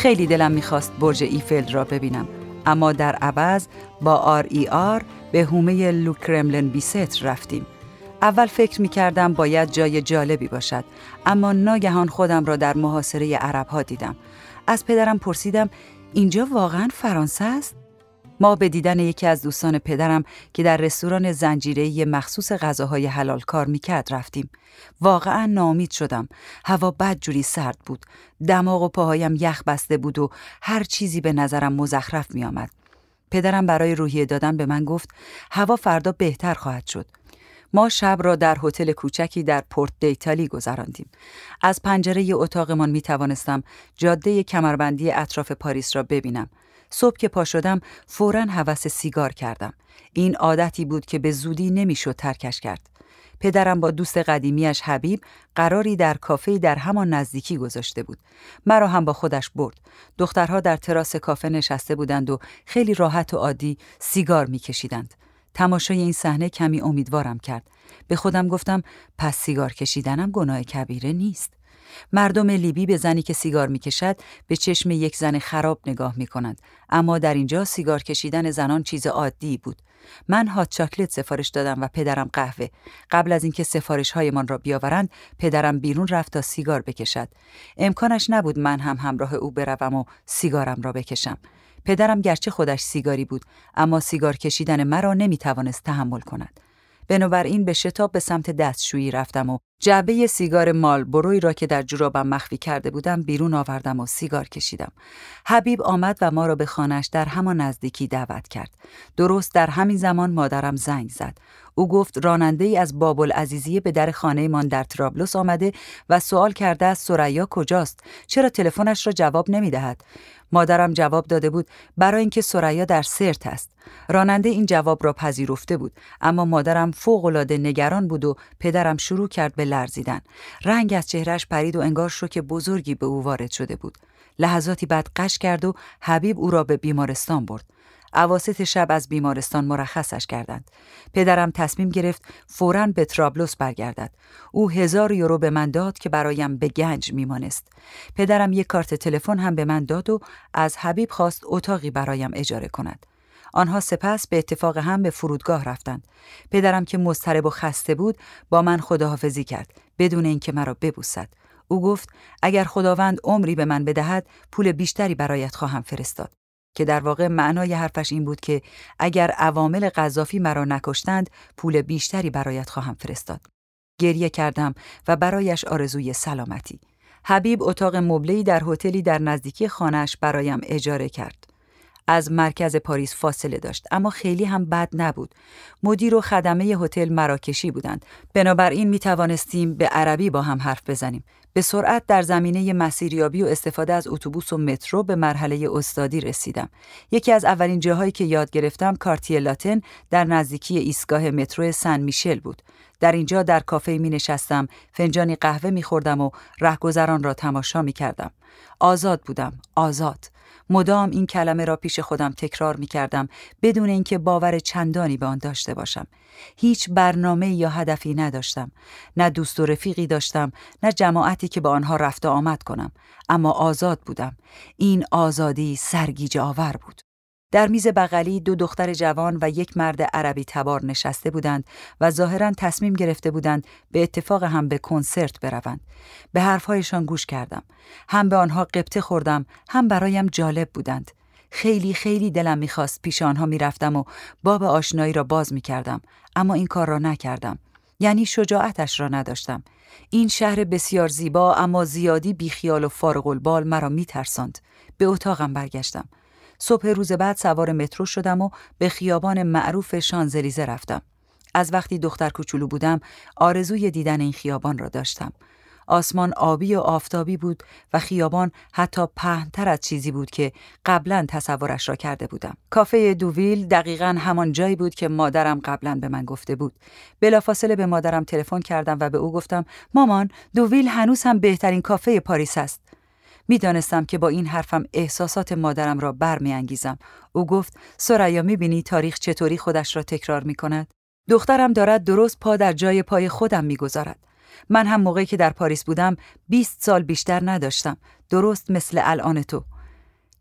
خیلی دلم میخواست برج ایفل را ببینم، اما در عوض با RER به حومه لو کرملن بیست رفتیم. اول فکر میکردم باید جای جالبی باشد، اما ناگهان خودم را در محاصره عرب‌ها دیدم. از پدرم پرسیدم اینجا واقعاً فرانسه است؟ ما به دیدن یکی از دوستان پدرم که در رستوران زنجیره‌ای مخصوص غذاهای حلال کار میکرد رفتیم. واقعاً ناامید شدم. هوا بدجوری سرد بود. دماغ و پاهایم یخ بسته بود و هر چیزی به نظرم مزخرف میآمد. پدرم برای روحیه دادن به من گفت هوا فردا بهتر خواهد شد. ما شب را در هتل کوچکی در پورت دیتالی گذراندیم. از پنجره اتاقمان می توانستم جاده کمربندی اطراف پاریس را ببینم. صبح که پا شدم فوراً هوس سیگار کردم. این عادتی بود که به زودی نمیشد ترکش کرد. پدرم با دوست قدیمیش حبیب قراری در کافه‌ای در همان نزدیکی گذاشته بود. مرا هم با خودش برد. دخترها در تراس کافه نشسته بودند و خیلی راحت و عادی سیگار می‌کشیدند. تماشای این صحنه کمی امیدوارم کرد. به خودم گفتم پس سیگار کشیدنم گناه کبیره نیست. مردم لیبی به زنی که سیگار میکشد به چشم یک زن خراب نگاه میکنند، اما در اینجا سیگار کشیدن زنان چیز عادی بود. من هات چاکلت سفارش دادم و پدرم قهوه. قبل از اینکه سفارش‌هایمان را بیاورند پدرم بیرون رفت تا سیگار بکشد. امکانش نبود من هم همراه او بروم و سیگارم را بکشم. پدرم گرچه خودش سیگاری بود، اما سیگار کشیدن مرا نمیتوانست تحمل کند. بنابراین به شتاب به سمت دستشویی رفتم و جعبه سیگار مالبروی را که در جورابم مخفی کرده بودم بیرون آوردم و سیگار کشیدم. حبیب آمد و ما را به خانه‌اش در همان نزدیکی دعوت کرد. درست در همین زمان مادرم زنگ زد. او گفت راننده‌ای از باب‌العزیزیه به در خانه‌مان در طرابلس آمده و سوال کرده است ثریا کجاست؟ چرا تلفنش را جواب نمی‌دهد؟ مادرم جواب داده بود برای اینکه ثریا در سرت است. راننده این جواب را پذیرفته بود، اما مادرم فوق‌العاده نگران بود و پدرم شروع کرد به لرزیدن. رنگ از چهرهش پرید و انگار شوک بزرگی به او وارد شده بود. لحظاتی بعد غش کرد و حبیب او را به بیمارستان برد. اواسط شب از بیمارستان مرخصش کردند. پدرم تصمیم گرفت فوراً به طرابلس برگردد. او 1000 یورو به من داد که برایم به گنج میمانست. پدرم یک کارت تلفن هم به من داد و از حبیب خواست اتاقی برایم اجاره کند. آنها سپس به اتفاق هم به فرودگاه رفتند. پدرم که مضطرب و خسته بود با من خداحافظی کرد بدون اینکه مرا ببوسد. او گفت اگر خداوند عمری به من بدهد پول بیشتری برایت خواهم فرستاد، که در واقع معنای حرفش این بود که اگر عوامل قذافی مرا نکشتند پول بیشتری برایت خواهم فرستاد. گریه کردم و برایش آرزوی سلامتی. حبیب اتاق مبله‌ای در هتلی در نزدیکی خانه‌اش برایم اجاره کرد. از مرکز پاریس فاصله داشت، اما خیلی هم بد نبود. مدیر و خدمه هتل مراکشی بودند، بنابراین می توانستیم به عربی با هم حرف بزنیم. به سرعت در زمینه مسیریابی و استفاده از اتوبوس و مترو به مرحله استادی رسیدم. یکی از اولین جاهایی که یاد گرفتم کارتیه لاتن در نزدیکی ایستگاه مترو سن میشل بود. در اینجا در کافه می نشستم، فنجانی قهوه می خوردم و رهگذران را تماشا می کردم. آزاد بودم، آزاد. مدام این کلمه را پیش خودم تکرار می کردم بدون اینکه باور چندانی به آن داشته باشم. هیچ برنامه یا هدفی نداشتم. نه دوست و رفیقی داشتم، نه جماعتی که با آنها رفت و آمد کنم. اما آزاد بودم. این آزادی سرگیجه آور بود. در میز بغلی 2 دختر جوان و یک مرد عربی تبار نشسته بودند و ظاهراً تصمیم گرفته بودند به اتفاق هم به کنسرت بروند. به حرفهایشان گوش کردم. هم به آنها غبطه خوردم، هم برایم جالب بودند. خیلی خیلی دلم می‌خواست پیش آنها می‌رفتم و باب آشنایی را باز می‌کردم، اما این کار را نکردم. یعنی شجاعتش را نداشتم. این شهر بسیار زیبا اما زیادی بیخیال و فارغ البال مرا می‌ترساند. به اتاقم برگشتم. صبح روز بعد سوار مترو شدم و به خیابان معروف شانزلیزه رفتم. از وقتی دختر کوچولو بودم آرزوی دیدن این خیابان را داشتم. آسمان آبی و آفتابی بود و خیابان حتی پهن‌تر از چیزی بود که قبلاً تصورش را کرده بودم. کافه دوویل دقیقاً همان جایی بود که مادرم قبلاً به من گفته بود. بلافاصله به مادرم تلفن کردم و به او گفتم مامان، دوویل هنوز هم بهترین کافه پاریس است. میدانستم که با این حرفم احساسات مادرم را برمی‌انگیزم. او گفت ثریا، می‌بینی تاریخ چطوری خودش را تکرار می‌کند؟ دخترم دارد درست پا در جای پای خودم می‌گذارد. من هم موقعی که در پاریس بودم 20 سال بیشتر نداشتم، درست مثل الان تو.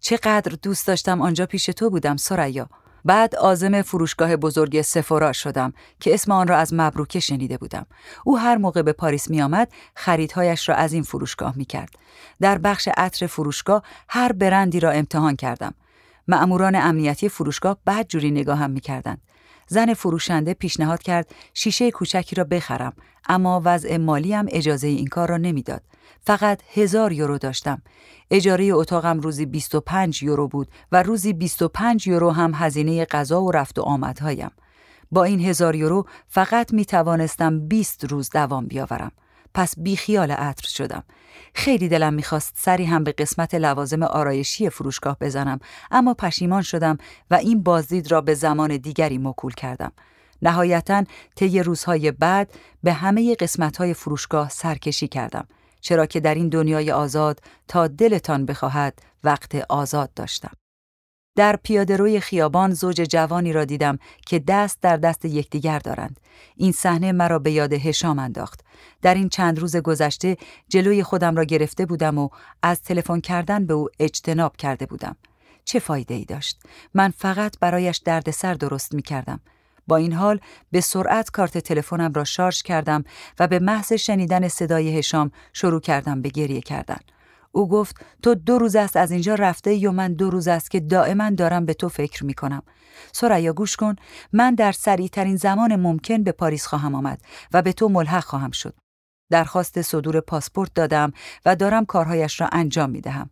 چقدر دوست داشتم آنجا پیش تو بودم ثریا. بعد عازم فروشگاه بزرگ سفورا شدم که اسم آن را از مبروکه شنیده بودم. او هر موقع به پاریس می آمد خریدهایش را از این فروشگاه می کرد. در بخش عطر فروشگاه هر برندی را امتحان کردم. مأموران امنیتی فروشگاه بدجوری نگاهم می کردند. زن فروشنده پیشنهاد کرد شیشه کوچکی را بخرم، اما وضع مالیم اجازه این کار را نمیداد. فقط 1000 یورو داشتم. اجاره اتاقم روزی 25 یورو بود و روزی 25 یورو هم هزینه غذا و رفت و آمدهایم. با این 1000 یورو فقط می توانستم 20 روز دوام بیاورم. پس بی خیال عطر شدم. خیلی دلم میخواست سری هم به قسمت لوازم آرایشی فروشگاه بزنم، اما پشیمان شدم و این بازدید را به زمان دیگری موکول کردم. نهایتاً طی روزهای بعد به همه قسمت‌های فروشگاه سرکشی کردم، چرا که در این دنیای آزاد تا دلتان بخواهد وقت آزاد داشتم. در پیاده‌روی خیابان زوج جوانی را دیدم که دست در دست یکدیگر دارند. این صحنه مرا به یاد هشام انداخت. در این چند روز گذشته جلوی خودم را گرفته بودم و از تلفن کردن به او اجتناب کرده بودم. چه فایده‌ای داشت؟ من فقط برایش دردسر درست می‌کردم. با این حال به سرعت کارت تلفنم را شارژ کردم و به محض شنیدن صدای هشام شروع کردم به گریه کردن. او گفت تو 2 روز است از اینجا رفته یا من 2 روز است که دائما دارم به تو فکر می کنم. ثریا گوش کن، من در سریع ترین زمان ممکن به پاریس خواهم آمد و به تو ملحق خواهم شد. درخواست صدور پاسپورت دادم و دارم کارهایش را انجام می دهم.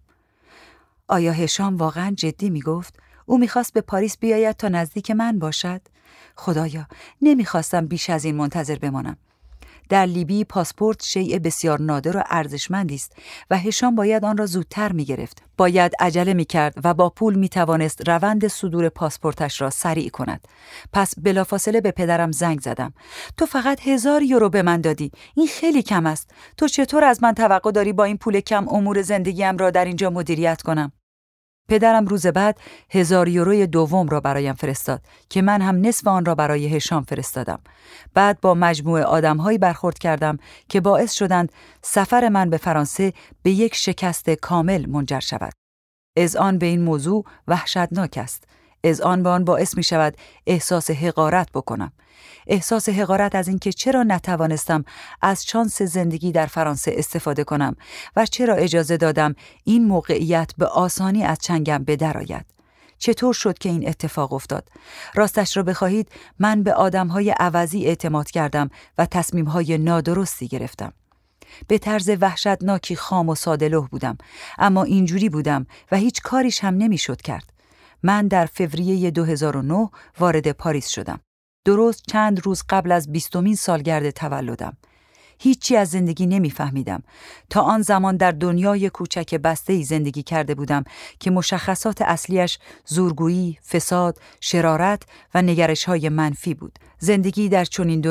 آیا هشام واقعا جدی می گفت؟ او می خواست به پاریس بیاید تا نزدیک من باشد؟ خدایا، نمی خواستم بیش از این منتظر بمانم. در لیبی پاسپورت شیء بسیار نادر و ارزشمندی است و هشام باید آن را زودتر می گرفت. باید عجله می کرد و با پول می توانست روند صدور پاسپورتش را سریع کند. پس بلافاصله به پدرم زنگ زدم. تو فقط 1000 یورو به من دادی. این خیلی کم است. تو چطور از من توقع داری با این پول کم امور زندگیم را در اینجا مدیریت کنم؟ پدرم روز بعد 1000 یوروی دوم را برایم فرستاد که من هم نصف آن را برای هشام فرستادم. بعد با مجموعه آدم‌هایی برخورد کردم که باعث شدند سفر من به فرانسه به یک شکست کامل منجر شود. اذعان به این موضوع وحشتناک است. اذعان به آن باعث می شود احساس حقارت بکنم. احساس حقارت از اینکه چرا نتوانستم از شانس زندگی در فرانسه استفاده کنم و چرا اجازه دادم این موقعیت به آسانی از چنگم به در آید. چطور شد که این اتفاق افتاد؟ راستش را بخواهید من به آدم‌های عوضی اعتماد کردم و تصمیم‌های نادرستی گرفتم. به طرز وحشتناکی خام و ساده‌لوح بودم، اما اینجوری بودم و هیچ کاریش هم نمی‌شد کرد. من در فوریه 2009 وارد پاریس شدم. درست چند روز قبل از 20مین سالگرد تولدم. هیچی از زندگی نمیفهمیدم. تا آن زمان در دنیای کوچک بسته‌ای زندگی کرده بودم که مشخصات اصلیش زورگویی، فساد، شرارت و نگرش‌های منفی بود. زندگی در چنین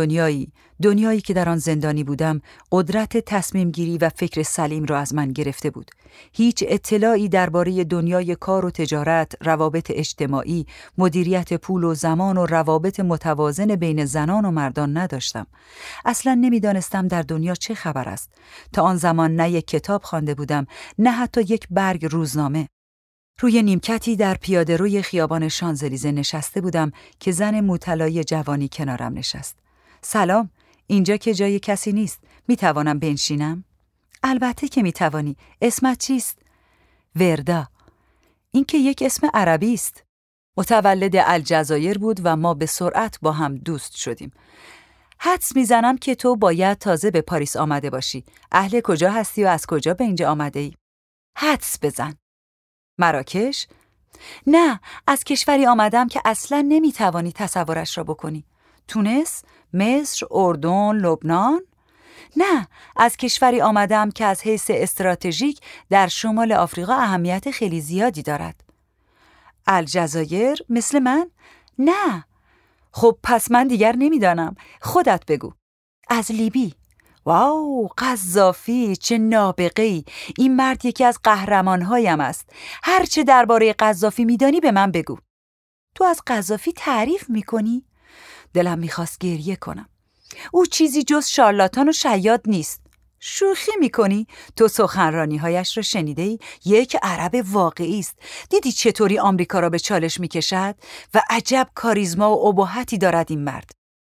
دنیایی که در آن زندانی بودم، قدرت تصمیم گیری و فکر سلیم را از من گرفته بود. هیچ اطلاعی درباره دنیای کار و تجارت، روابط اجتماعی، مدیریت پول و زمان و روابط متوازن بین زنان و مردان نداشتم. اصلاً نمیدانستم در دنیا چه خبر است. تا آن زمان نه یک کتاب خوانده بودم، نه حتی یک برگ روزنامه. روی نیمکتی در پیاده‌روی خیابان شانزلیزه نشسته بودم که زن موطلای جوانی کنارم نشست. سلام، اینجا که جای کسی نیست. می توانم بنشینم؟ البته که می توانی. اسمت چیست؟ وردا. این که یک اسم عربی است. متولد الجزایر بود و ما به سرعت با هم دوست شدیم. حدس میزنم که تو باید تازه به پاریس آمده باشی. اهل کجا هستی و از کجا به اینجا آمده ای؟ حدس بزن. مراکش؟ نه، از کشوری آمدم که اصلا نمیتوانی تصورش را بکنی. تونس؟ مصر؟ اردن؟ لبنان؟ نه، از کشوری آمدم که از حیث استراتژیک در شمال آفریقا اهمیت خیلی زیادی دارد. الجزایر؟ مثل من؟ نه. خب پس من دیگر نمیدانم. خودت بگو. از لیبی. واو، قذافی، چه نابغه‌ای. این مرد یکی از قهرمان‌هایم است. هر چه درباره قذافی میدانی به من بگو. تو از قذافی تعریف میکنی؟ دلم میخواست گریه کنم. او چیزی جز شارلاتان و شیاد نیست. شوخی میکنی؟ تو سخنرانی‌هایش را شنیده‌ای؟ یک عرب واقعی است. دیدی چطوری آمریکا را به چالش میکشد؟ و عجب کاریزما و ابهتی دارد این مرد.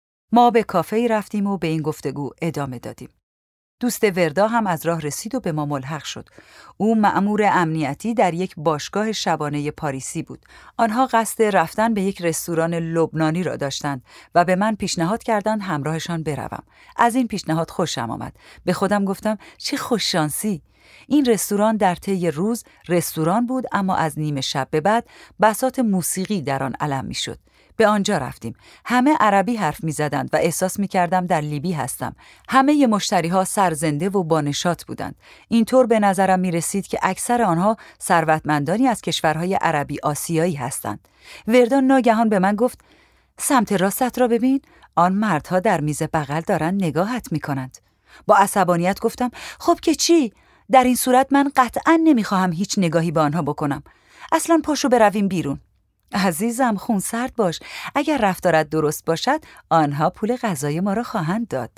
ما به کافه‌ای رفتیم و به این گفتگو ادامه دادیم. دوست وردا هم از راه رسید و به ما ملحق شد. او مأمور امنیتی در یک باشگاه شبانه پاریسی بود. آنها قصد رفتن به یک رستوران لبنانی را داشتند و به من پیشنهاد کردند همراهشان بروم. از این پیشنهاد خوشم آمد. به خودم گفتم چه خوششانسی. این رستوران در طی روز رستوران بود، اما از نیمه شب به بعد بساط موسیقی در آن علم می‌شد. به آنجا رفتیم. همه عربی حرف می‌زدند و احساس می‌کردم در لیبی هستم. همه مشتری‌ها سرزنده و بانشاط بودند. اینطور به نظرم می‌رسید که اکثر آنها ثروتمندانی از کشورهای عربی آسیایی هستند. وردا ناگهان به من گفت سمت راستت را ببین، آن مردها در میز بغل دارند نگاهت می‌کنند. با عصبانیت گفتم خب که چی؟ در این صورت من قطعاً نمی‌خواهم هیچ نگاهی به آنها بکنم. اصلاً پاشو برویم بیرون. عزیزم خونسرد باش. اگر رفتارت درست باشد آنها پول غذای ما را خواهند داد.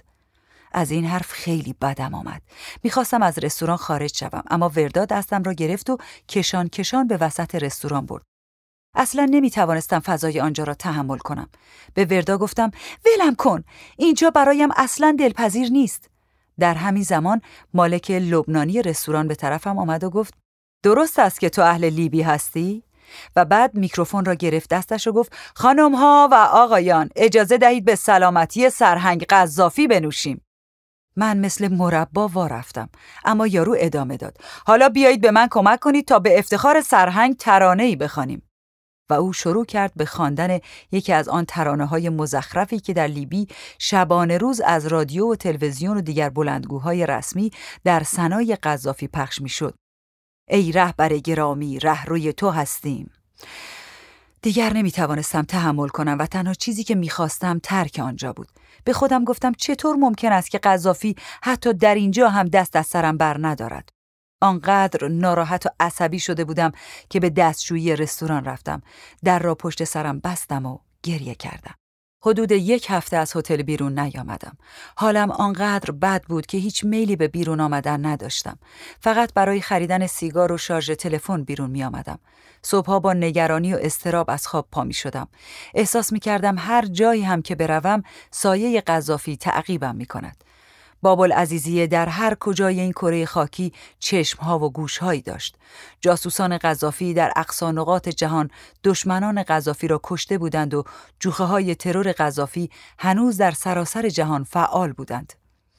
از این حرف خیلی بدم آمد. میخواستم از رستوران خارج شوم، اما وردا دستم را گرفت و کشان کشان به وسط رستوران برد. اصلا نمیتوانستم فضای آنجا را تحمل کنم. به وردا گفتم ولم کن، اینجا برایم اصلا دلپذیر نیست. در همین زمان مالک لبنانی رستوران به طرفم آمد و گفت درست است که تو اهل لیبی هستی؟ و بعد میکروفون را گرفت دستش و گفت خانم‌ها و آقایان، اجازه دهید به سلامتی سرهنگ قذافی بنوشیم. من مثل مربا وا رفتم، اما یارو ادامه داد حالا بیایید به من کمک کنید تا به افتخار سرهنگ ترانه‌ای بخوانیم. و او شروع کرد به خواندن یکی از آن ترانه‌های مزخرفی که در لیبی شبانه روز از رادیو و تلویزیون و دیگر بلندگوهای رسمی در ثنای قذافی پخش می‌شد. ای رهبر گرامی، رهروی تو هستیم. دیگر نمیتوانستم تحمل کنم و تنها چیزی که میخواستم ترک آنجا بود. به خودم گفتم چطور ممکن است که قذافی حتی در اینجا هم دست از سرم بر ندارد. آنقدر ناراحت و عصبی شده بودم که به دستشویی رستوران رفتم. در را پشت سرم بستم و گریه کردم. حدود 1 هفته از هتل بیرون نیامدم. حالم آنقدر بد بود که هیچ میلی به بیرون آمدن نداشتم. فقط برای خریدن سیگار و شارژ تلفن بیرون می آمدم. صبحها با نگرانی و اضطراب از خواب پا می شدم. احساس می کردم هر جایی هم که بروم سایه قذافی تعقیبم می کند. بابالعزیزیه در هر کجای این کره خاکی چشمها و گوشهایی داشت. جاسوسان قذافی در اقصا نقاط جهان دشمنان قذافی را کشته بودند و جوخه‌های ترور قذافی هنوز در سراسر جهان فعال بودند.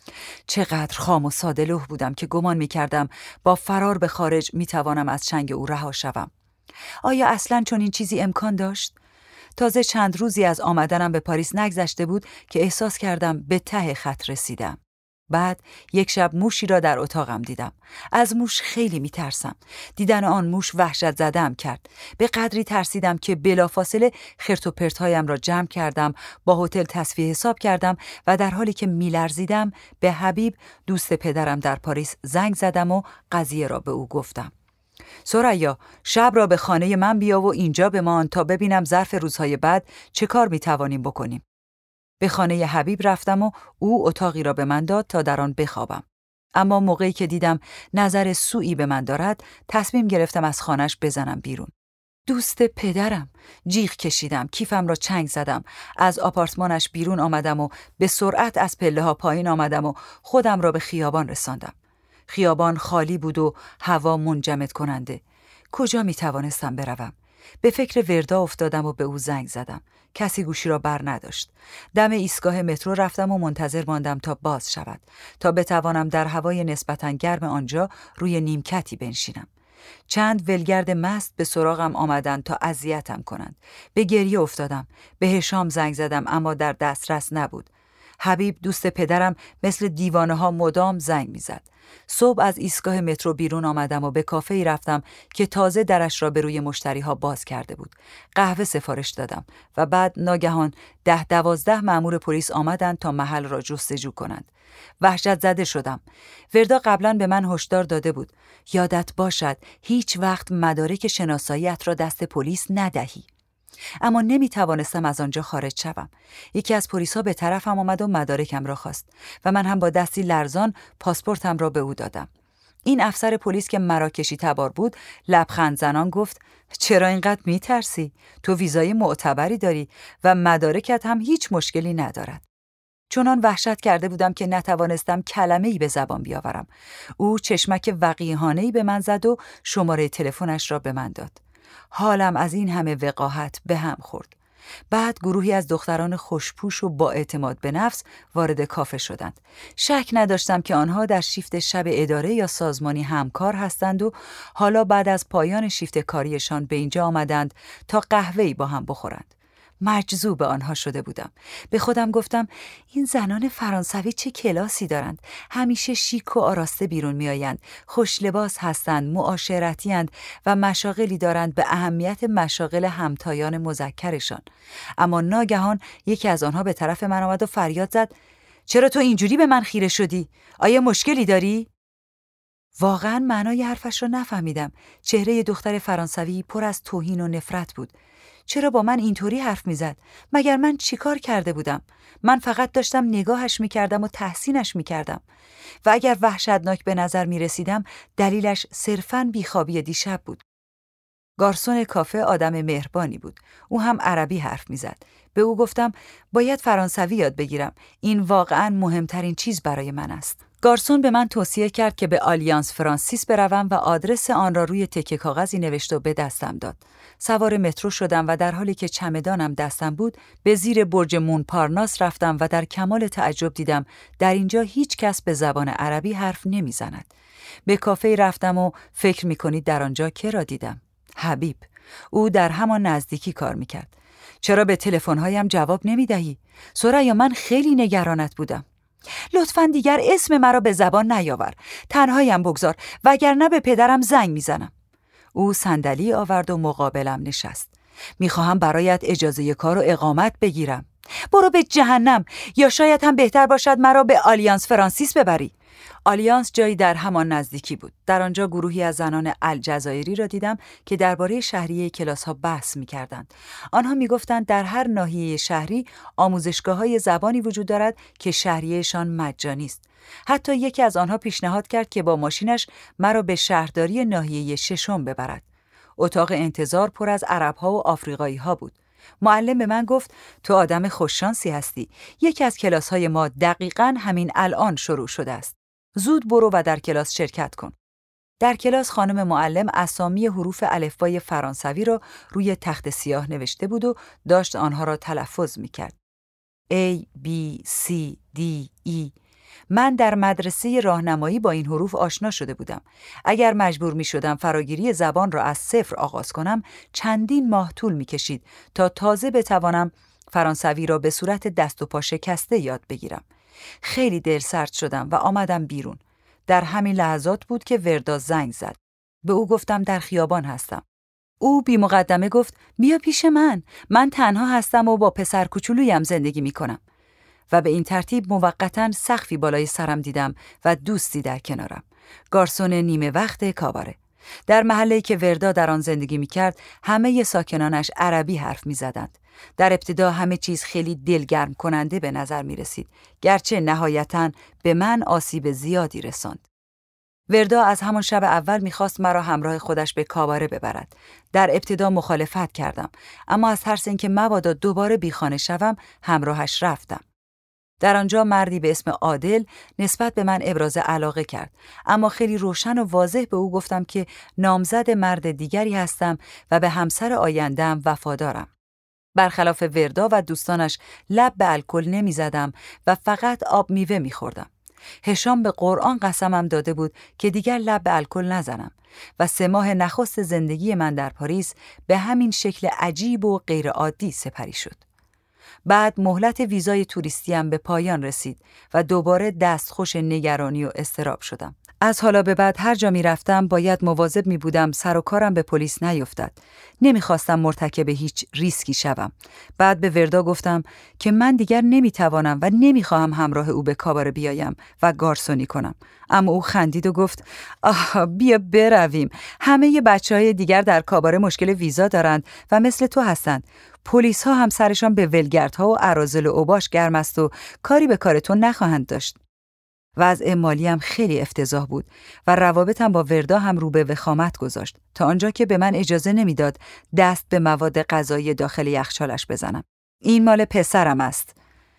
چقدر خام و ساده‌لوح بودم که گمان می‌کردم با فرار به خارج می‌توانم از چنگ او رها شوم. آیا اصلاً چنین چیزی امکان داشت؟ تازه چند روزی از آمدنم به پاریس نگذشته بود که احساس کردم به ته خط رسیدم. بعد یک شب موشی را در اتاقم دیدم. از موش خیلی میترسم. دیدن آن موش وحشت زده‌ام کرد. به قدری ترسیدم که بلافاصله خرت و پرت‌هایم را جمع کردم، با هتل تصفیه حساب کردم و در حالی که میلرزیدم به حبیب دوست پدرم در پاریس زنگ زدم و قضیه را به او گفتم. ثریا، شب را به خانه من بیا و اینجا بمان تا ببینم ظرف روزهای بعد چه کار میتوانیم بکنیم. به خانه حبیب رفتم و او اتاقی را به من داد تا در آن بخوابم. اما موقعی که دیدم نظر سوئی به من دارد، تصمیم گرفتم از خانه‌اش بزنم بیرون. دوست پدرم. جیغ کشیدم، کیفم را چنگ زدم، از آپارتمانش بیرون آمدم و به سرعت از پله‌ها پایین آمدم و خودم را به خیابان رساندم. خیابان خالی بود و هوا منجمد کننده. کجا می توانستم بروم؟ به فکر وردا افتادم و به او زنگ زدم. کسی گوشی را بر نداشت. دم ایستگاه مترو رفتم و منتظر ماندم تا باز شود، تا بتوانم در هوای نسبتاً گرم آنجا روی نیمکتی بنشینم. چند ولگرد مست به سراغم آمدند تا اذیتم کنند. به گریه افتادم. به هشام زنگ زدم اما در دسترس نبود. حبیب دوست پدرم مثل دیوانه ها مدام زنگ میزد. صبح از ایستگاه مترو بیرون آمدم و به کافه‌ای رفتم که تازه درش را به روی مشتری‌ها باز کرده بود. قهوه سفارش دادم و بعد ناگهان 10-12 مأمور پلیس آمدند تا محل را جستجو کنند. وحشت زده شدم. وردا قبلا به من هشدار داده بود. یادت باشد هیچ وقت مدارک شناسایی‌ات را دست پلیس ندهی. اما نمیتوانستم از آنجا خارج شوم. یکی از پلیسا به طرفم آمد و مدارکم را خواست و من هم با دستی لرزان پاسپورتم را به او دادم. این افسر پلیس که مراکشی تبار بود لبخند زنان گفت: چرا اینقدر میترسی؟ تو ویزای معتبری داری و مدارکت هم هیچ مشکلی ندارد. چنان وحشت کرده بودم که نتوانستم کلمه‌ای به زبان بیاورم. او چشمک وقیحانه‌ای به من زد و شماره تلفنش را به من داد. حالم از این همه وقاحت به هم خورد. بعد گروهی از دختران خوشپوش و با اعتماد به نفس وارد کافه شدند. شک نداشتم که آنها در شیفت شب اداره یا سازمانی همکار هستند و حالا بعد از پایان شیفت کاریشان به اینجا آمدند تا قهوه‌ای با هم بخورند. مجذوب آنها شده بودم. به خودم گفتم این زنان فرانسوی چه کلاسی دارند. همیشه شیک و آراسته بیرون می آیند. خوش لباس هستند، معاشرتی اند و مشاغلی دارند به اهمیت مشاغل همتایان مذکرشان. اما ناگهان یکی از آنها به طرف من آمد و فریاد زد: چرا تو اینجوری به من خیره شدی؟ آیا مشکلی داری؟ واقعا معنای حرفش را نفهمیدم. چهره دختر فرانسوی پر از توهین و نفرت بود. چرا با من اینطوری حرف میزد؟ مگر من چیکار کرده بودم؟ من فقط داشتم نگاهش میکردم و تحسینش میکردم. و اگر وحشتناک به نظر میرسیدم دلیلش صرفاً بیخوابی دیشب بود. گارسون کافه آدم مهربانی بود. او هم عربی حرف میزد. به او گفتم باید فرانسوی یاد بگیرم. این واقعاً مهمترین چیز برای من است. گارسون به من توصیه کرد که به آلیانس فرانسیس بروم و آدرس آن را روی تکه کاغذی نوشت و به دستم داد. سوار مترو شدم و در حالی که چمدانم دستم بود به زیر برج مونپارناس رفتم و در کمال تعجب دیدم در اینجا هیچ کس به زبان عربی حرف نمیزند. به کافه رفتم و فکر میکنید در آنجا که را دیدم؟ حبیب. او در همان نزدیکی کار میکرد. چرا به تلفن‌هایم جواب نمیدهی؟ ثریا، من خیلی نگرانت بودم. لطفاً دیگر اسم مرا به زبان نیاور. تنهایم بگذار وگرنه به پدرم زنگ میزنم. او صندلی آورد و مقابلم نشست. میخواهم برایت اجازه کار و اقامت بگیرم. برو به جهنم، یا شاید هم بهتر باشد مرا به آلیانس فرانسیس ببری. آلیانس جایی در همان نزدیکی بود. در آنجا گروهی از زنان الجزایری را دیدم که درباره شهریه کلاس‌ها بحث می‌کردند. آنها می‌گفتند در هر ناحیه شهری آموزشگاه‌های زبانی وجود دارد که شهریه‌شان مجانی است. حتی یکی از آنها پیشنهاد کرد که با ماشینش مرا به شهرداری ناحیه ششم ببرد. اتاق انتظار پر از عرب‌ها و آفریقایی‌ها بود. معلم به من گفت تو آدم خوششانسی هستی. یکی از کلاس‌های ما دقیقاً همین الان شروع شده است. زود برو و در کلاس شرکت کن. در کلاس خانم معلم اسامی حروف الفبای فرانسوی را روی تخت سیاه نوشته بود و داشت آنها را تلفظ می‌کرد. A, B, C, D, E. من در مدرسه راهنمایی با این حروف آشنا شده بودم. اگر مجبور می‌شدم فراگیری زبان را از صفر آغاز کنم، چندین ماه طول می‌کشید تا تازه بتوانم فرانسوی را به صورت دست و پا شکسته یاد بگیرم. خیلی دلسرد شدم و آمدم بیرون. در همین لحظات بود که وردا زنگ زد. به او گفتم در خیابان هستم. او بی مقدمه گفت بیا پیش من تنها هستم و با پسر کوچولویم زندگی می کنم. و به این ترتیب موقتاً سقفی بالای سرم دیدم و دوستی در کنارم. گارسون نیمه وقت کاباره. در محله‌ای که وردا در آن زندگی می‌کرد، همه ساکنانش عربی حرف می‌زدند. در ابتدا همه چیز خیلی دلگرم کننده به نظر می‌رسید، گرچه نهایتاً به من آسیب زیادی رساند. وردا از همان شب اول می‌خواست مرا همراه خودش به کاباره ببرد. در ابتدا مخالفت کردم، اما از ترس اینکه مبادا دوباره بیخانه شوم، همراهش رفتم. در آنجا مردی به اسم عادل نسبت به من ابراز علاقه کرد، اما خیلی روشن و واضح به او گفتم که نامزد مرد دیگری هستم و به همسر آینده‌ام وفادارم. برخلاف وردا و دوستانش لب به الکل نمی زدم و فقط آب میوه می خوردم. هشام به قرآن قسمم داده بود که دیگر لب به الکل نزنم و 3 ماه نخست زندگی من در پاریس به همین شکل عجیب و غیر عادی سپری شد. بعد مهلت ویزای توریستیم به پایان رسید و دوباره دستخوش نگرانی و اضطراب شدم. از حالا به بعد هر جا می رفتم باید مواظب می بودم سر و کارم به پلیس نیفتد. نمیخواستم مرتکب هیچ ریسکی شوم. بعد به وردا گفتم که من دیگر نمیتوانم و نمیخواهم همراه او به کاباره بیایم و گارسونی کنم. اما او خندید و گفت بیا برویم. همه بچه‌های دیگر در کاباره مشکل ویزا دارند و مثل تو هستند. پلیس ها هم سرشان به ولگردها و اراذل و اوباش گرم است و کاری به کار تو نخواهند داشت. وضع مالیم خیلی افتضاح بود و روابطم با وردا هم رو به وخامت گذاشت تا آنجا که به من اجازه نمیداد دست به مواد غذایی داخل یخچالش بزنم. این مال پسرم است.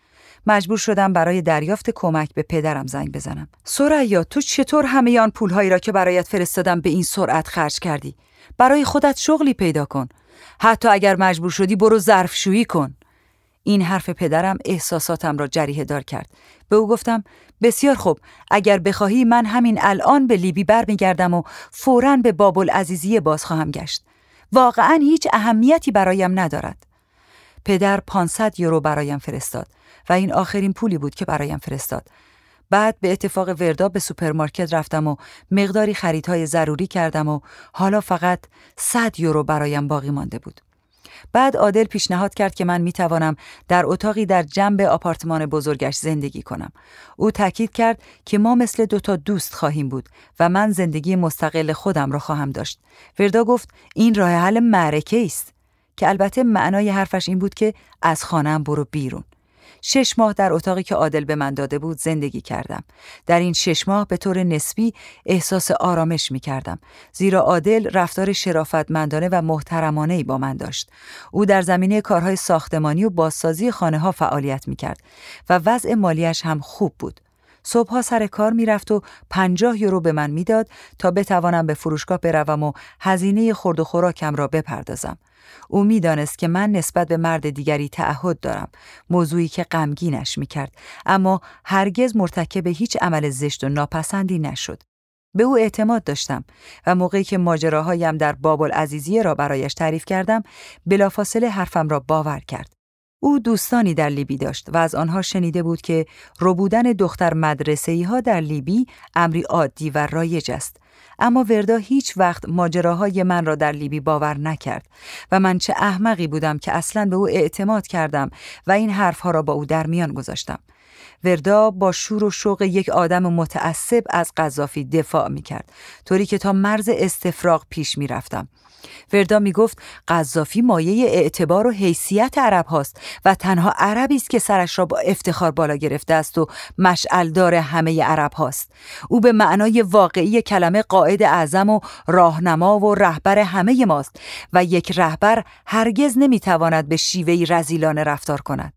مجبور شدم برای دریافت کمک به پدرم زنگ بزنم. ثریا، تو چطور همه آن پولهایی را که برایت فرستادم به این سرعت خرج کردی؟ برای خودت شغلی پیدا کن. حتی اگر مجبور شدی برو ظرفشویی کن. این حرف پدرم احساساتم را جریحه دار کرد. به او گفتم بسیار خوب، اگر بخواهی من همین الان به لیبی برمیگردم و فوراً به باب‌العزیزیه باز خواهم گشت. واقعاً هیچ اهمیتی برایم ندارد. پدر 500 یورو برایم فرستاد و این آخرین پولی بود که برایم فرستاد. بعد به اتفاق وردا به سوپرمارکت رفتم و مقداری خریدهای ضروری کردم و حالا فقط 100 یورو برایم باقی مانده بود. بعد عادل پیشنهاد کرد که من میتوانم در اتاقی در جنب آپارتمان بزرگش زندگی کنم. او تاکید کرد که ما مثل 2 دوست خواهیم بود و من زندگی مستقل خودم را خواهم داشت. وردا گفت این راه حل معرکه است، که البته معنای حرفش این بود که از خانه‌ام برو بیرون. 6 ماه در اتاقی که عادل به من داده بود زندگی کردم. در این 6 ماه به طور نسبی احساس آرامش می کردم، زیرا عادل رفتار شرافتمندانه و محترمانه‌ای با من داشت. او در زمینه کارهای ساختمانی و بازسازی خانه‌ها فعالیت می کرد و وضع مالیش هم خوب بود. صبحها سر کار می رفت و 50 یورو به من می داد تا بتوانم به فروشگاه بروم و هزینه خورد و خوراکم را بپردازم. او می دانست که من نسبت به مرد دیگری تعهد دارم، موضوعی که غمگینش می کرد، اما هرگز مرتکب هیچ عمل زشت و ناپسندی نشد. به او اعتماد داشتم و موقعی که ماجراهایم در باب‌العزیزیه را برایش تعریف کردم، بلافاصله حرفم را باور کرد. او دوستانی در لیبی داشت و از آنها شنیده بود که ربودن دختر مدرسه‌ای ها در لیبی امری عادی و رایج است. اما وردا هیچ وقت ماجراهای من را در لیبی باور نکرد و من چه احمقی بودم که اصلاً به او اعتماد کردم و این حرفها را با او در میان گذاشتم. وردا با شور و شوق یک آدم متعصب از قذافی دفاع می‌کرد، طوری که تا مرز استفراغ پیش می‌رفتم. وردا میگفت قذافی مایه اعتبار و حیثیت عرب هاست و تنها عربی است که سرش را با افتخار بالا گرفته است و مشعلدار همه عرب هاست. او به معنای واقعی کلمه قائد اعظم و راهنما و رهبر همه ماست و یک رهبر هرگز نمیتواند به شیوهی رذیلانه رفتار کند.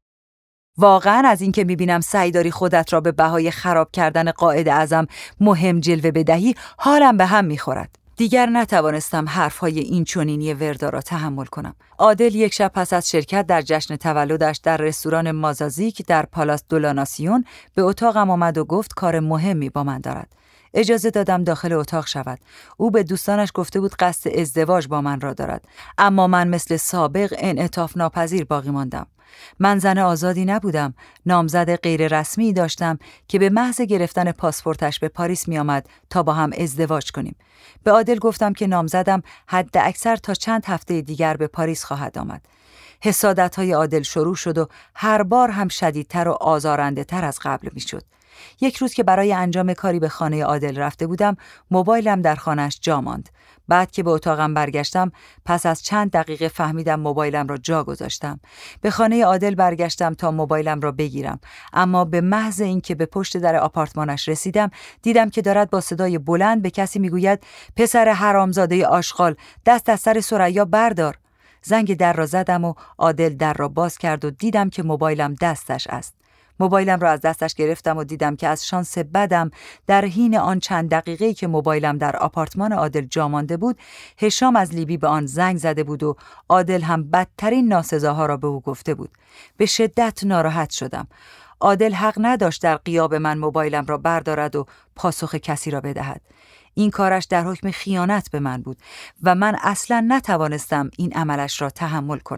واقعا از این که میبینم سعی داری خودت را به بهای خراب کردن قائد اعظم مهم جلوه بدهی حالم به هم میخورد. دیگر نتوانستم حرفهای این چنینی وردا را تحمل کنم. عادل یک شب پس از شرکت در جشن تولدش در رستوران مازازیک در پالاس دولاناسیون به اتاقم آمد و گفت کار مهمی با من دارد. اجازه دادم داخل اتاق شود. او به دوستانش گفته بود قصد ازدواج با من را دارد، اما من مثل سابق انعطاف ناپذیر باقی ماندم. من زن آزادی نبودم، نامزد غیر رسمی داشتم که به محض گرفتن پاسپورتش به پاریس می آمد تا با هم ازدواج کنیم. به عادل گفتم که نامزدم حد اکثر تا چند هفته دیگر به پاریس خواهد آمد. حسادت‌های عادل شروع شد و هر بار هم شدیدتر و آزارنده تر از قبل می شد. یک روز که برای انجام کاری به خانه عادل رفته بودم، موبایلم در خانه‌اش جا ماند. بعد که به اتاقم برگشتم، پس از چند دقیقه فهمیدم موبایلم را جا گذاشتم. به خانه عادل برگشتم تا موبایلم را بگیرم، اما به محض اینکه به پشت در آپارتمانش رسیدم، دیدم که دارد با صدای بلند به کسی میگوید پسر حرامزاده آشغال، دست از سر ثریا بردار. زنگ در را زدم و عادل در را باز کرد و دیدم که موبایلم دستش است. موبایلم را از دستش گرفتم و دیدم که از شانس بدم در حین آن چند دقیقه‌ای که موبایلم در آپارتمان عادل جا مانده بود، هشام از لیبی به آن زنگ زده بود و عادل هم بدترین ناسزاها را به او گفته بود. به شدت ناراحت شدم. عادل حق نداشت در غیاب من موبایلم را بردارد و پاسخ کسی را بدهد. این کارش در حکم خیانت به من بود و من اصلاً نتوانستم این عملش را تحمل کنم.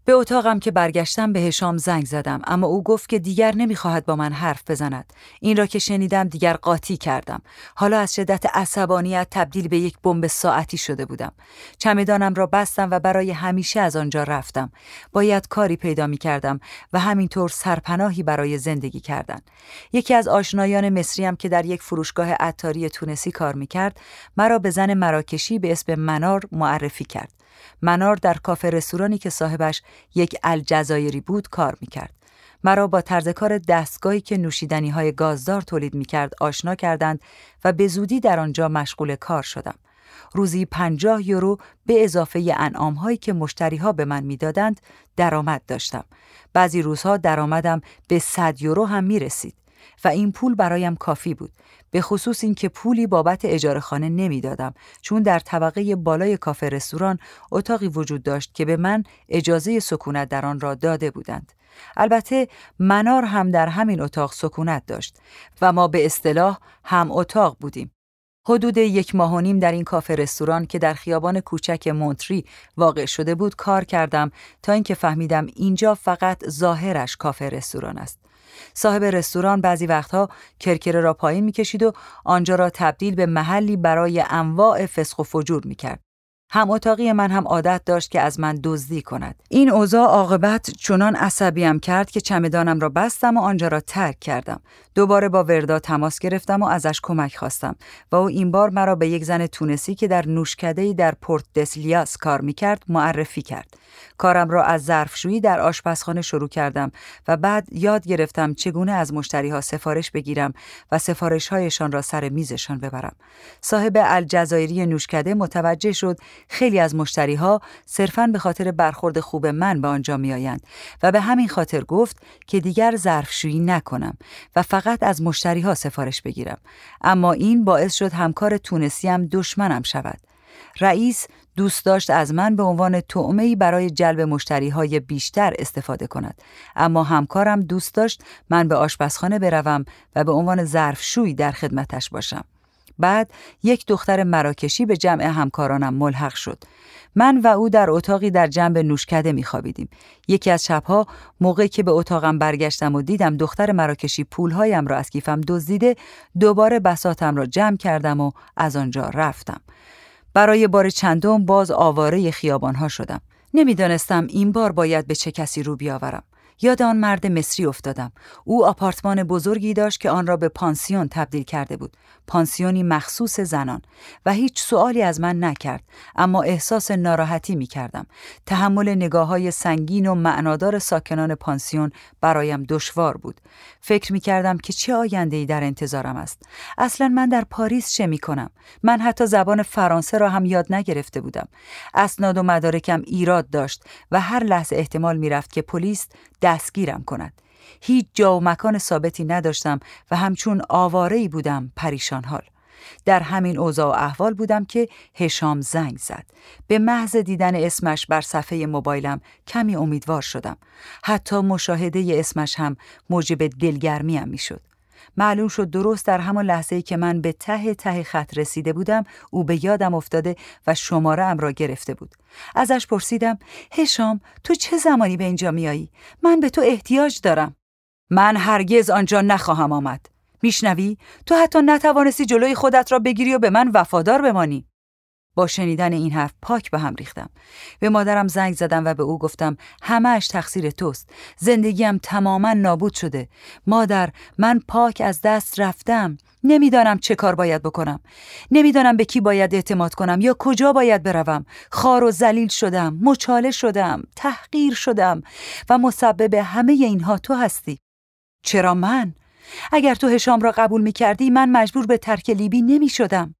به اتاقم که برگشتم به هشام زنگ زدم، اما او گفت که دیگر نمیخواهد با من حرف بزند. این را که شنیدم دیگر قاطی کردم. حالا از شدت عصبانیت تبدیل به یک بمب ساعتی شده بودم. چمدانم را بستم و برای همیشه از آنجا رفتم. باید کاری پیدا میکردم و همینطور سرپناهی برای زندگی کردن. یکی از آشنایان مصریم که در یک فروشگاه عطاری تونسی کار میکرد، مرا به زن مراکشی به اسم منار معرفی کرد. منار در کافه رستورانی که صاحبش یک الجزایری بود کار میکرد. مرا با طرز کار دستگاهی که نوشیدنی‌های گازدار تولید میکرد آشنا کردند و به زودی در آنجا مشغول کار شدم. روزی 50 یورو به اضافه انعام‌هایی که مشتری‌ها به من میدادند درآمد داشتم. بعضی روزها درآمدم به 100 یورو هم میرسید و این پول برایم کافی بود. به خصوص این که پولی بابت اجاره خانه نمیدادم، چون در طبقه بالای کافه رستوران اتاقی وجود داشت که به من اجازه سکونت در آن را داده بودند. البته منار هم در همین اتاق سکونت داشت و ما به اصطلاح هم اتاق بودیم. حدود 1.5 ماه در این کافه رستوران که در خیابان کوچک مونتری واقع شده بود کار کردم تا اینکه فهمیدم اینجا فقط ظاهرش کافه رستوران است. صاحب رستوران بعضی وقتها کرکره را پایین می‌کشید و آنجا را تبدیل به محلی برای انواع فسق و فجور می‌کرد. هم اتاقی من هم عادت داشت که از من دزدی کند. این اوضاع عاقبت چنان عصبیم کرد که چمدانم را بستم و آنجا را ترک کردم. دوباره با وردا تماس گرفتم و ازش کمک خواستم و او این بار مرا به یک زن تونسی که در نوشکده‌ای در پورت دسلیاس کار می‌کرد معرفی کرد. کارم را از ظرفشویی در آشپزخانه شروع کردم و بعد یاد گرفتم چگونه از مشتری‌ها سفارش بگیرم و سفارش‌هایشان را سر میزشان ببرم. صاحب الجزایری نوشکده متوجه شد خیلی از مشتری‌ها صرفاً به خاطر برخورد خوب من به آنجا می‌آیند و به همین خاطر گفت که دیگر ظرفشویی نکنم و فقط از مشتری‌ها سفارش بگیرم. اما این باعث شد همکار تونسیم دشمنم شود. رئیس دوست داشت از من به عنوان طعمه‌ای برای جلب مشتری‌های بیشتر استفاده کند، اما همکارم دوست داشت من به آشپزخانه بروم و به عنوان ظرفشوی در خدمتش باشم. بعد یک دختر مراکشی به جمع همکارانم ملحق شد. من و او در اتاقی در جنب نوشکده می‌خوابیدیم. یکی از شب‌ها موقعی که به اتاقم برگشتم و دیدم دختر مراکشی پولهایم را از کیفم دزدیده، دوباره بساطم را جمع کردم و از آنجا رفتم. برای بار چندم باز آواره خیابان‌ها شدم. نمی‌دانستم این بار باید به چه کسی رو بیاورم. یاد آن مرد مصری افتادم. او آپارتمان بزرگی داشت که آن را به پانسیون تبدیل کرده بود. پانسیونی مخصوص زنان و هیچ سوالی از من نکرد، اما احساس ناراحتی می کردم. تحمل نگاه‌های سنگین و معنادار ساکنان پانسیون برایم دشوار بود. فکر می کردم که چه آینده‌ای در انتظارم است. اصلاً من در پاریس چه می کنم؟ من حتی زبان فرانسه را هم یاد نگرفته بودم. اسناد و مدارکم ایراد داشت و هر لحظه احتمال می رفت که پلیس دستگیرم کند. هیچ جا و مکان ثابتی نداشتم و همچون آواره‌ای بودم پریشان حال. در همین اوضاع و احوال بودم که هشام زنگ زد. به محض دیدن اسمش بر صفحه موبایلم کمی امیدوار شدم. حتی مشاهده اسمش هم موجب دلگرمیم میشد. معلوم شد درست در همان لحظه‌ای که من به ته خط رسیده بودم او به یادم افتاده و شماره ام را گرفته بود. ازش پرسیدم هشام تو چه زمانی به اینجا میایی؟ من به تو احتیاج دارم. من هرگز آنجا نخواهم آمد. میشنوی؟ تو حتی نتوانستی جلوی خودت را بگیری و به من وفادار بمانی. با شنیدن این حرف پاک به هم ریختم. به مادرم زنگ زدم و به او گفتم همه‌اش تقصیر توست. زندگیم تماماً نابود شده. مادر، من پاک از دست رفتم. نمیدانم چه کار باید بکنم. نمیدانم به کی باید اعتماد کنم یا کجا باید بروم. خوار و ذلیل شدم، مچاله شدم، تحقیر شدم و مسبب همه اینها تو هستی. چرا من؟ اگر تو هشام را قبول می‌کردی من مجبور به ترک لیبی نمی‌شدم.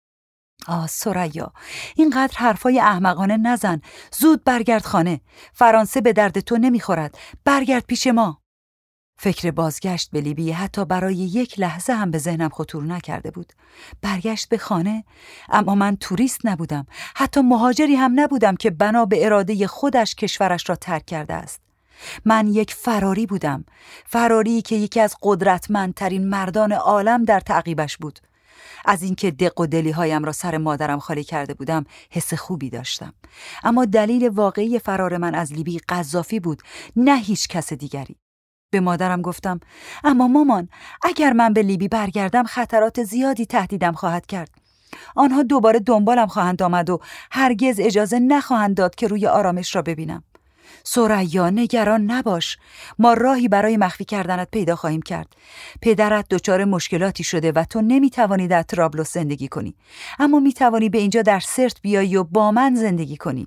ثریا، اینقدر حرفای احمقانه نزن. زود برگرد خانه. فرانسه به درد تو نمیخورد. برگرد پیش ما. فکر بازگشت به لیبی حتی برای یک لحظه هم به ذهنم خطور نکرده بود. برگشت به خانه؟ اما من توریست نبودم. حتی مهاجری هم نبودم که بنا به اراده خودش کشورش را ترک کرده است. من یک فراری بودم. فراری که یکی از قدرتمندترین مردان عالم در تعقیبش بود. از اینکه دق و دلی هایم را سر مادرم خالی کرده بودم حس خوبی داشتم. اما دلیل واقعی فرار من از لیبی قذافی بود، نه هیچ کس دیگری. به مادرم گفتم اما مامان، اگر من به لیبی برگردم خطرات زیادی تهدیدم خواهد کرد. آنها دوباره دنبالم خواهند آمد و هرگز اجازه نخواهند داد که روی آرامش را ببینم. ثریا، نگران نباش، ما راهی برای مخفی کردنت پیدا خواهیم کرد. پدرت دچار مشکلاتی شده و تو نمیتوانی در طرابلس زندگی کنی، اما میتوانی به اینجا در سرت بیایی و با من زندگی کنی.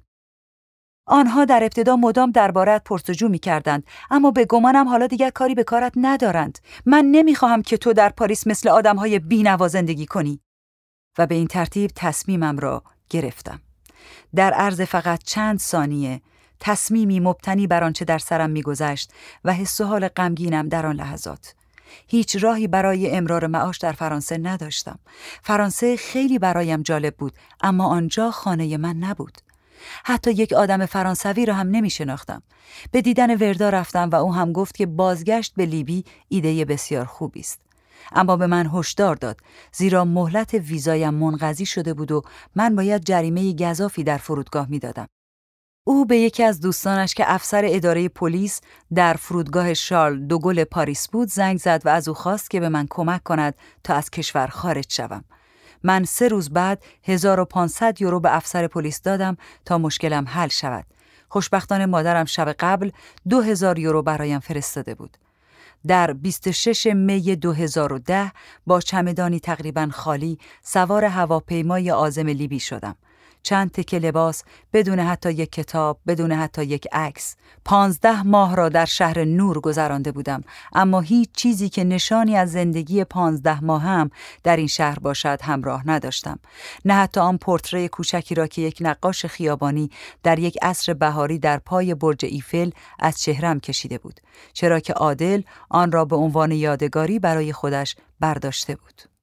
آنها در ابتدا مدام درباره‌ات پرسجو می‌کردند، اما به گمانم حالا دیگر کاری به کارت ندارند. من نمی‌خواهم که تو در پاریس مثل آدم‌های بی‌نوا زندگی کنی. و به این ترتیب تصمیمم را گرفتم. در عرض فقط چند ثانیه تصمیمی مبتنی بر آنچه در سرم می‌گذشت و حس و حال غمگینم در آن لحظات. هیچ راهی برای امرار معاش در فرانسه نداشتم. فرانسه خیلی برایم جالب بود، اما آنجا خانه من نبود. حتی یک آدم فرانسوی را هم نمی شناختم. به دیدن وردا رفتم و او هم گفت که بازگشت به لیبی ایده بسیار خوبی است. اما به من هشدار داد، زیرا مهلت ویزایم منقضی شده بود و من باید جریمه گزافی در فرودگاه می دادم. او به یکی از دوستانش که افسر اداره پلیس در فرودگاه شارل دوگل پاریس بود زنگ زد و از او خواست که به من کمک کند تا از کشور خارج شوم. من 3 روز بعد 1500 یورو به افسر پلیس دادم تا مشکلم حل شود. خوشبختانه مادرم شب قبل 2000 یورو برایم فرستاده بود. در 26 می 2010 با چمدانی تقریباً خالی سوار هواپیمای عازم لیبی شدم. چند تکه لباس، بدون حتی یک کتاب، بدون حتی یک عکس. 15 ماه را در شهر نور گذرانده بودم، اما هیچ چیزی که نشانی از زندگی 15 ماه هم در این شهر باشد همراه نداشتم. نه حتی آن پورتره کوچکی را که یک نقاش خیابانی در یک عصر بهاری در پای برج ایفل از چهرم کشیده بود، چرا که عادل آن را به عنوان یادگاری برای خودش برداشته بود.